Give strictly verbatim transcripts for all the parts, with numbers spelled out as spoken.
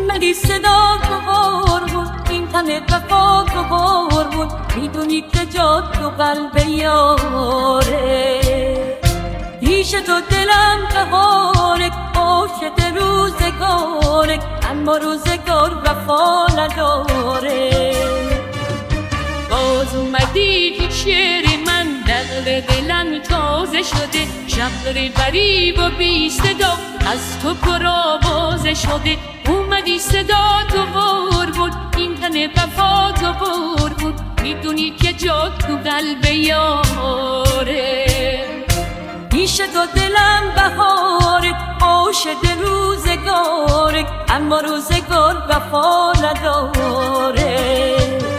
اومدی صدا تو بار بود، این تن وفا تو بار بود، میدونی که جا تو قلب یاره. پیش تو دلم بهاره، عاشق روزگاره، اما روزگار وفا نداره. باز اومدی که شعر من دل دلم تازه شده، شب داره غریب و بی صدا از تو پر آوازه شده. اومدی صدا تو بار بود، این تن وفا تو بار بود، میدونی که جا تو قلب یاره. پیش تو دلم بهاره، عاشق روزگاره، اما روزگار وفا نداره.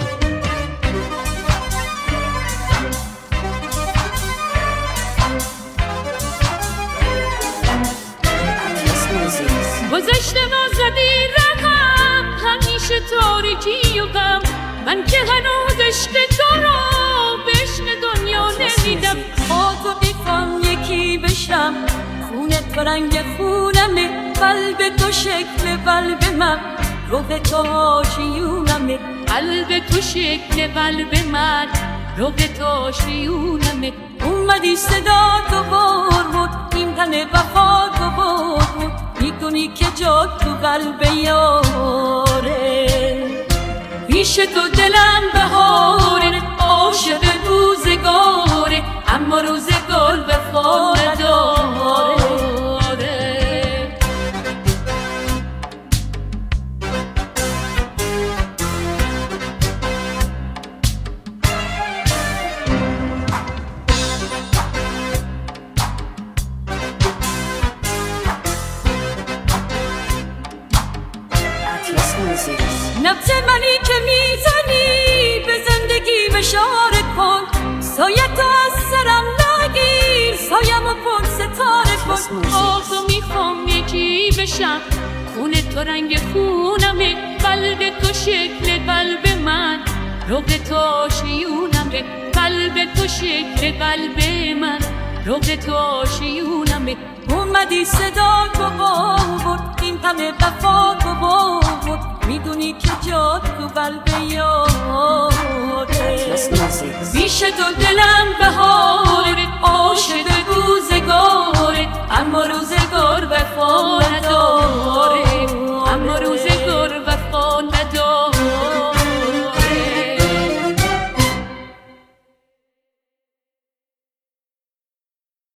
گذشته ما زدی رقم، همیشه تاریکی و غم، من که هنوز عشق تو رو به عشق دنیا نمیدم. با تو بیخوام یکی بشم، خونت به رنگ خونمه، قلب تو شکل قلب من، روح تو آشیونمه. قلب تو شکل قلب من، روح تو آشیونمه. اومدی صدا تو بار بود، این تن وفا تو بار بود، میدونی که جا تو قلب یاره. پیش تو دلم بهاره، عاشق روزگاره، اما روزگار وفا نداره. نبض منی که میزنی به زندگی بشاره کن، سایه تو از سرم نگیر، سایم و پر ستاره کن. آخو میخوام یکی بشم، خون تو رنگ خونمه، قلب تو شکل قلب من، روح تو آشیونمه. قلب تو شکل قلب من، روح تو آشیونمه. اومدی صدا تو بود، این تن وفا تو بود، میدونی که جا تو قلب یاره. پیش تو دلم بهاره،